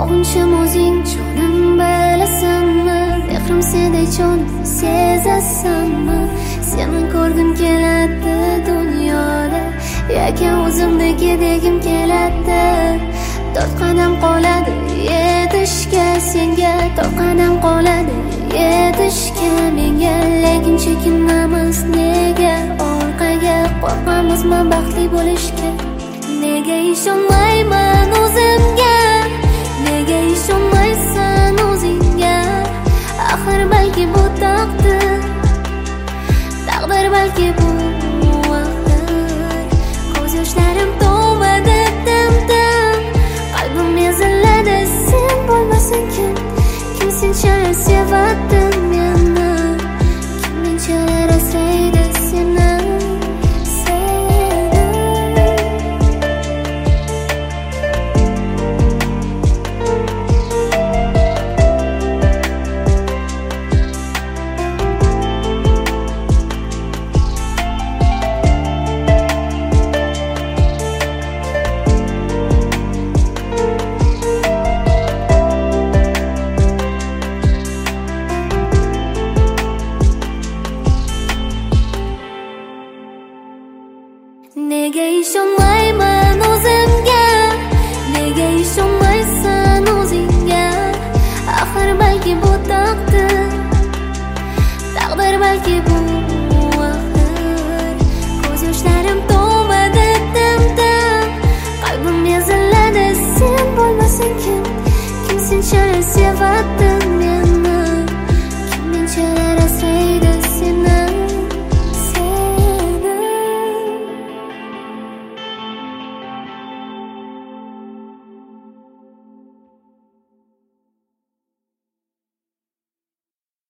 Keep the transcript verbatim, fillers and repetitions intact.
sog'inchim o'zing jonim bilasanmi, mehrim sendek jonim sezasanmi? Seni ko'rgim keladi dunyoda, yakan o'zimdek degim keladi. To'rt qadam qoladi yetishga senga, to'rt qadam qoladi yetishga menga, lekin chekinamiz nega orqaga, qo'rqamizmi baxtli bo'lishga? Nega ishonmayman o'zimga, nega ishonmaysan o'zingga? Axir balki bu taqdir, taqdir balki bu vaqtdir. Ko'z yoshlarim to'madi tim-tim, qalbim eziladi sen bo'lmasang kim? Kim senchalar sevadi meni, kim menchalar asraydi seni? Nega ishonmayman o'zimga, nega ishonmaysan o'zingga? Axir balki bu taqdir, taqdir balki bu vaqtdir. Ko'z yoshlarim to'madi tim-tim, qalbim eziladi sen bo'lmasang kim? Kim senchalar sevadi meni, kim menchalar